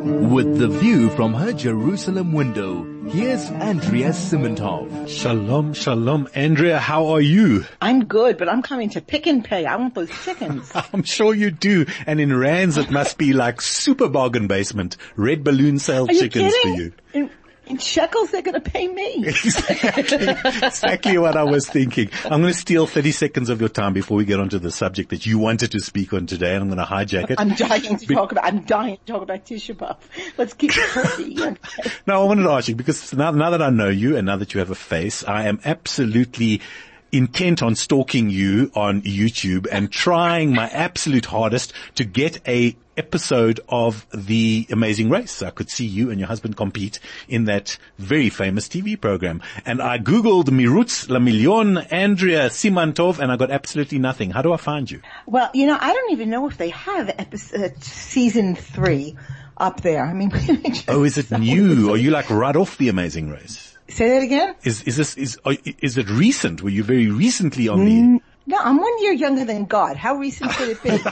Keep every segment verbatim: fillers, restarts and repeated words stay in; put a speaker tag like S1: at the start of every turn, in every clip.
S1: With the view from her Jerusalem window, here's Andrea Simantov.
S2: Shalom, shalom. Andrea, how are you?
S3: I'm good, but I'm coming to Pick and Pay. I want those chickens.
S2: I'm sure you do. And in rands, it must be like super bargain basement. Red balloon sale
S3: Are you
S2: chickens
S3: kidding?
S2: for you.
S3: In, in shekels, they're going to pay me.
S2: Exactly. Exactly what I was thinking. I'm going to steal thirty seconds of your time before we get onto the subject that you wanted to speak on today, and I'm going to hijack it.
S3: I'm dying to Be- talk about, I'm dying to talk about Tisha B'Av. Let's keep it turkey.
S2: No, I wanted to ask you, because now, now that I know you and now that you have a face, I am absolutely intent on stalking you on YouTube and trying my absolute hardest to get a episode of The Amazing Race. I could see you and your husband compete in that very famous T V program. And I Googled Mirutz La Million, Andrea Simantov, and I got absolutely nothing. How do I find you?
S3: Well, you know, I don't even know if they have episode, uh, season three up there. I mean,
S2: oh, is it new? Are you like right off The Amazing Race?
S3: Say that again?
S2: Is, is this, is, is it recent? Were you very recently on the...
S3: Mm, no, I'm one year younger than God. How recent could it be?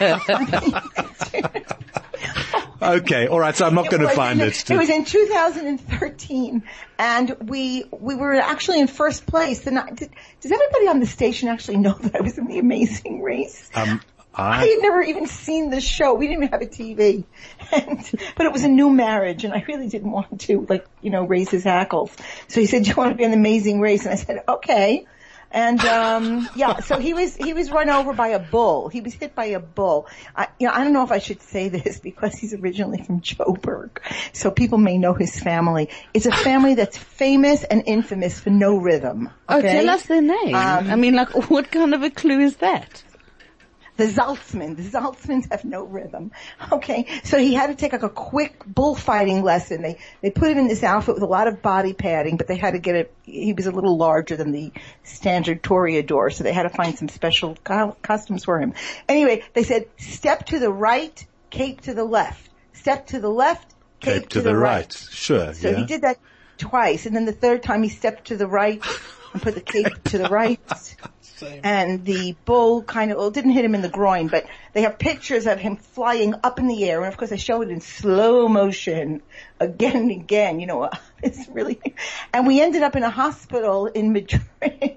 S2: Okay, alright, so I'm not going to find
S3: in,
S2: it. To...
S3: It was in two thousand thirteen, and we, we were actually in first place. The night, did, does everybody on the station actually know that I was in The Amazing Race?
S2: Um, I...
S3: I had never even seen the show. We didn't even have a T V. And, but it was a new marriage, and I really didn't want to, like, you know, raise his hackles. So he said, do you want to be in The Amazing Race? And I said, okay. And, um, yeah, so he was, he was run over by a bull. He was hit by a bull. I, you know, I don't know if I should say this because he's originally from Joburg. So people may know his family. It's a family that's famous and infamous for no rhythm. Okay?
S4: Oh, tell us their name. Um, I mean, like, what kind of a clue is that?
S3: The Zaltzman. The Zaltzmans have no rhythm. Okay. So he had to take like a quick bullfighting lesson. They, they put him in this outfit with a lot of body padding, but they had to get it, he was a little larger than the standard toreador, so they had to find some special co- costumes for him. Anyway, they said, step to the right, cape to the left. Step to the left, cape,
S2: cape to, to
S3: the,
S2: the right.
S3: right.
S2: Sure.
S3: So
S2: yeah.
S3: he did that twice, and then the third time he stepped to the right and put the cape to the right.
S2: Same.
S3: And the bull kind of, well, it didn't hit him in the groin, but they have pictures of him flying up in the air. And of course, they show it in slow motion again and again. You know, it's really, and we ended up in a hospital in Madrid.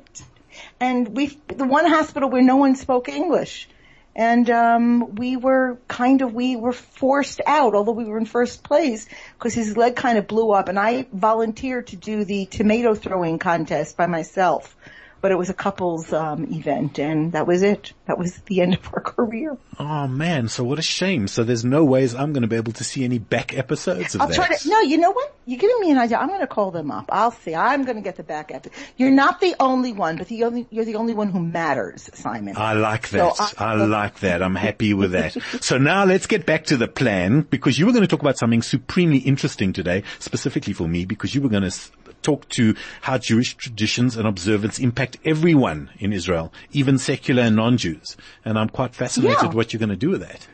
S3: And we, the one hospital where no one spoke English. And, um, we were kind of, we were forced out, although we were in first place, because his leg kind of blew up. And I volunteered to do the tomato throwing contest by myself. But it was a couples um event, and that was it. That was the end of our career.
S2: Oh man, so what a shame. So there's no ways I'm going to be able to see any back episodes of
S3: I'll
S2: that.
S3: try to, no, you know what? You're giving me an idea. I'm going to call them up. I'll see. I'm going to get the back episode. You're not the only one, but the only, you're the only one who matters, Simon.
S2: I like that.
S3: So
S2: I, I like that. I'm happy with that. So now let's get back to the plan, because you were going to talk about something supremely interesting today, specifically for me, because you were going to talk to how Jewish traditions and observance impact everyone in Israel, even secular and non-Jews. And I'm quite fascinated
S3: Yeah.
S2: what you're going to do with that.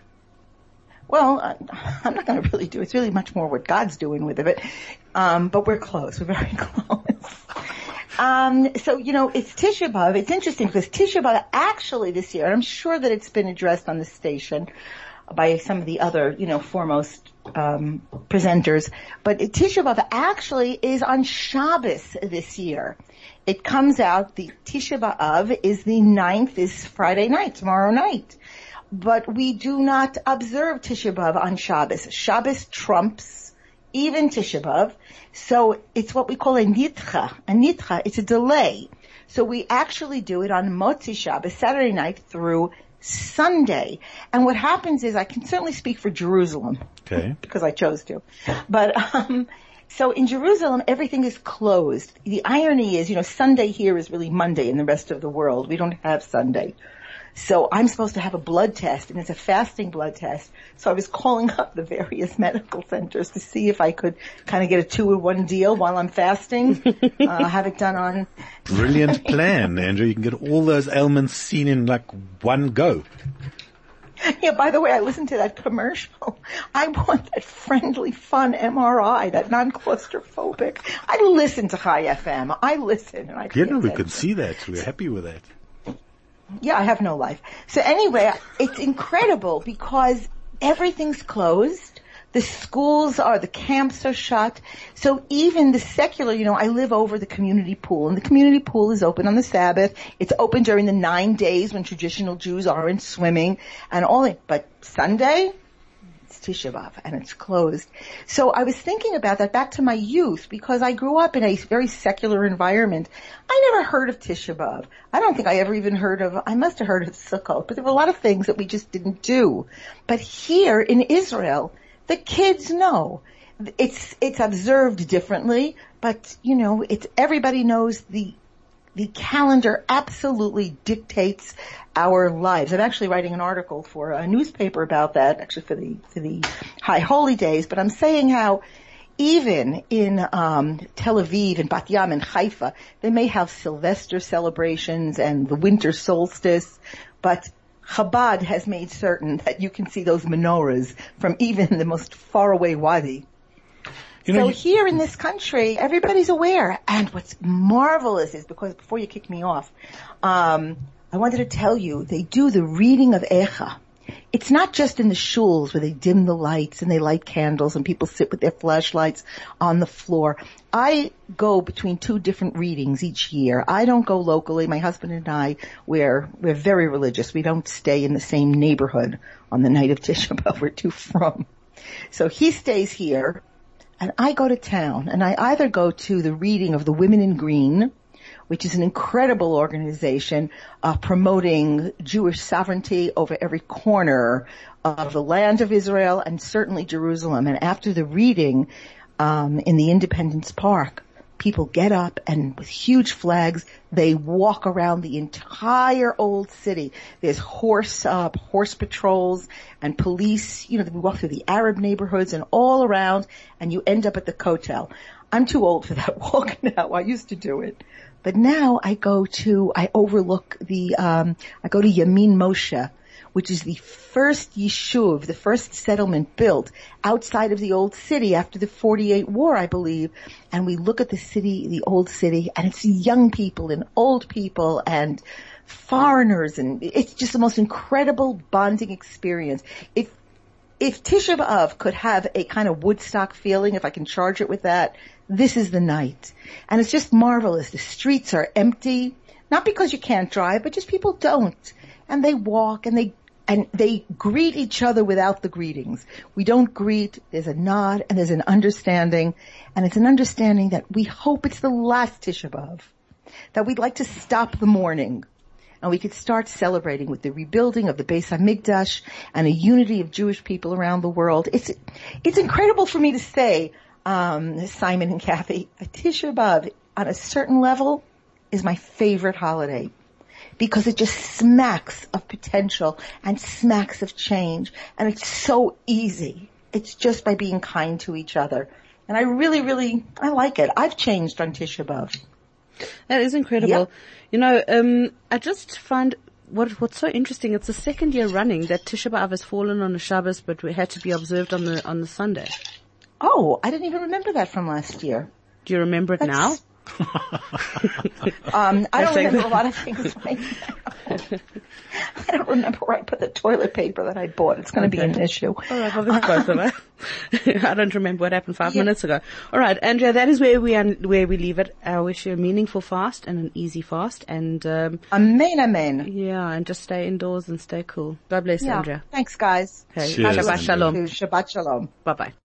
S3: Well, I'm not going to really do it. It's really much more what God's doing with it. Um, but we're close. We're very close. Um, so, you know, it's Tisha B'Av. It's interesting because Tisha B'Av actually this year, and I'm sure that it's been addressed on the station by some of the other, you know, foremost um presenters, but Tisha B'Av actually is on Shabbos this year. It comes out, the Tisha B'Av is the ninth, is Friday night, tomorrow night. But we do not observe Tisha B'Av on Shabbos. Shabbos trumps even Tisha B'Av. So it's what we call a nidcha. A nidcha, it's a delay. So we actually do it on Motzi Shabbos, Saturday night through Sunday. And what happens is, I can certainly speak for Jerusalem.
S2: Okay.
S3: Because I chose to. But, um, so in Jerusalem, everything is closed. The irony is, you know, Sunday here is really Monday in the rest of the world. We don't have Sunday. So I'm supposed to have a blood test, and it's a fasting blood test. So I was calling up the various medical centers to see if I could kind of get a two-in-one deal while I'm fasting. uh, have it done on...
S2: Brilliant plan, Andrew. You can get all those ailments seen in like one go.
S3: Yeah, by the way, I listened to that commercial. I want that friendly, fun M R I, that non-claustrophobic. I listen to Chai F M. I listen. And I
S2: Yeah, no, we could see that. We're happy with that.
S3: Yeah, I have no life. So anyway, it's incredible because everything's closed. The schools are, the camps are shut. So even the secular, you know, I live over the community pool, and the community pool is open on the Sabbath. It's open during the nine days when traditional Jews aren't swimming and all that. But Sunday, it's Tisha B'Av, and it's closed. So I was thinking about that back to my youth, because I grew up in a very secular environment. I never heard of Tisha B'Av. I don't think I ever even heard of, I must have heard of Sukkot, but there were a lot of things that we just didn't do. But here in Israel, the kids know. It's, it's observed differently, but, you know, it's, everybody knows the, the calendar absolutely dictates our lives. I'm actually writing an article for a newspaper about that, actually for the, for the High Holy Days, but I'm saying how even in, um, Tel Aviv and Bat Yam and Haifa, they may have Sylvester celebrations and the winter solstice, but Chabad has made certain that you can see those menorahs from even the most faraway wadi. You know, so you, here in this country, everybody's aware. And what's marvelous is, because before you kick me off, um, I wanted to tell you, they do the reading of Echa. It's not just in the shuls where they dim the lights and they light candles and people sit with their flashlights on the floor. I go between two different readings each year. I don't go locally. My husband and I, we're, we're very religious. We don't stay in the same neighborhood on the night of Tisha B'Av. We're too from. So he stays here and I go to town, and I either go to the reading of the Women in Green, which is an incredible organization uh, promoting Jewish sovereignty over every corner of the land of Israel and certainly Jerusalem. And after the reading um, in the Independence Park, people get up and with huge flags, they walk around the entire old city. There's horse uh, horse patrols and police. You know, we walk through the Arab neighborhoods and all around, and you end up at the Kotel. I'm too old for that walk now. I used to do it. But now I go to, I overlook the, um, I go to Yamin Moshe, which is the first yishuv, the first settlement built outside of the old city after the forty-eight war, I believe. And we look at the city, the old city, and it's young people and old people and foreigners, and it's just the most incredible bonding experience. If, if Tisha B'Av could have a kind of Woodstock feeling, if I can charge it with that, this is the night. And it's just marvelous. The streets are empty, not because you can't drive, but just people don't. And they walk and they, and they greet each other without the greetings. We don't greet, there's a nod and there's an understanding. And it's an understanding that we hope it's the last Tisha B'Av, that we'd like to stop the mourning. And we could start celebrating with the rebuilding of the Beis HaMikdash and a unity of Jewish people around the world. It's, it's incredible for me to say, Um, Simon and Kathy, a Tisha B'Av on a certain level is my favorite holiday because it just smacks of potential and smacks of change, and it's so easy. It's just by being kind to each other. And I really, really, I like it. I've changed on Tisha B'Av.
S4: That is incredible.
S3: Yep.
S4: You know, um, I just find what, what's so interesting, it's the second year running that Tisha B'Av has fallen on a Shabbos, but we had to be observed on the, on the Sunday.
S3: Oh, I didn't even remember that from last year.
S4: Do you remember it
S3: That's,
S4: now?
S3: um, I don't remember a lot of things right now. I don't remember where I put the toilet paper that I bought. It's going to
S4: okay.
S3: be an issue.
S4: All right, well, this both of us. I don't remember what happened five
S3: yeah.
S4: minutes ago. All right, Andrea, that is where we un- where we leave it. I wish you a meaningful fast and an easy fast, and um,
S3: amen, amen.
S4: Yeah, and just stay indoors and stay cool. God bless,
S3: yeah.
S4: Andrea.
S3: Thanks, guys.
S4: Okay.
S2: Cheers,
S4: Shabbat shalom.
S3: Shabbat shalom.
S4: Bye bye.